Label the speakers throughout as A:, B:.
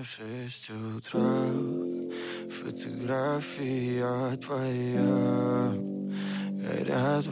A: в 6 утра, фотография твоя, горят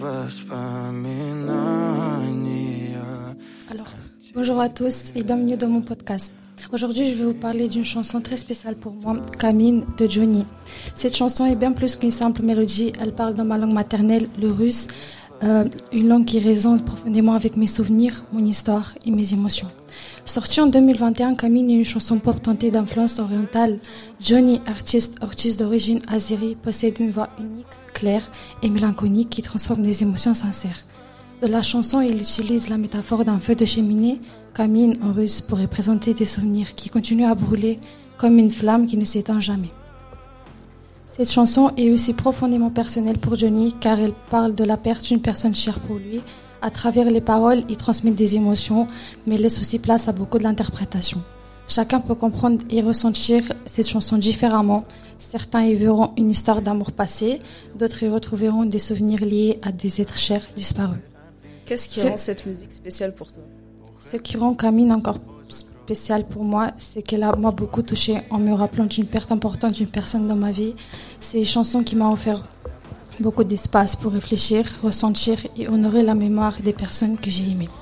A: воспоминания.
B: Alors, bonjour à tous et bienvenue dans mon podcast. Aujourd'hui, je vais vous parler d'une chanson très spéciale pour moi, Camine de Johnny. Cette chanson est bien plus qu'une simple mélodie. Elle parle dans ma langue maternelle, le russe, une langue qui résonne profondément avec mes souvenirs, mon histoire et mes émotions. Sortie en 2021, Camine est une chanson pop teintée d'influence orientale. Johnny, artiste d'origine azérie, possède une voix unique, claire et mélancolique qui transforme des émotions sincères. Dans la chanson, il utilise la métaphore d'un feu de cheminée, Camine en russe, pour représenter des souvenirs qui continuent à brûler comme une flamme qui ne s'éteint jamais. Cette chanson est aussi profondément personnelle pour Johnny car elle parle de la perte d'une personne chère pour lui. À travers les paroles, il transmet des émotions, mais laisse aussi place à beaucoup de l'interprétation. Chacun peut comprendre et ressentir cette chanson différemment. Certains y verront une histoire d'amour passé, d'autres y retrouveront des souvenirs liés à des êtres chers disparus.
C: Qu'est-ce qui rend cette musique spéciale pour toi ?
B: Ce qui rend Camine encore spéciale pour moi, c'est qu'elle m'a beaucoup touchée en me rappelant d'une perte importante d'une personne dans ma vie. C'est une chanson qui m'a offert beaucoup d'espace pour réfléchir, ressentir et honorer la mémoire des personnes que j'ai aimées.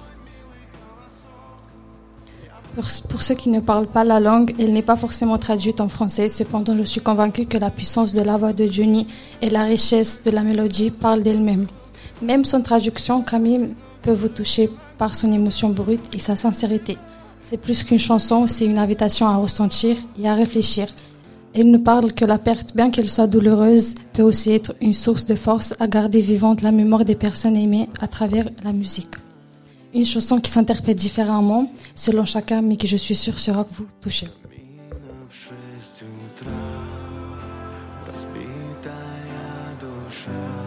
B: Pour ceux qui ne parlent pas la langue, elle n'est pas forcément traduite en français. Cependant, je suis convaincue que la puissance de la voix de Johnny et la richesse de la mélodie parlent d'elle-même. Même sans traduction, Camille peut vous toucher par son émotion brute et sa sincérité. C'est plus qu'une chanson, c'est une invitation à ressentir et à réfléchir. Elle ne parle que la perte, bien qu'elle soit douloureuse, peut aussi être une source de force à garder vivante la mémoire des personnes aimées à travers la musique. Une chanson qui s'interprète différemment selon chacun, mais qui je suis sûre sera vous toucher.
A: Разбитая душа.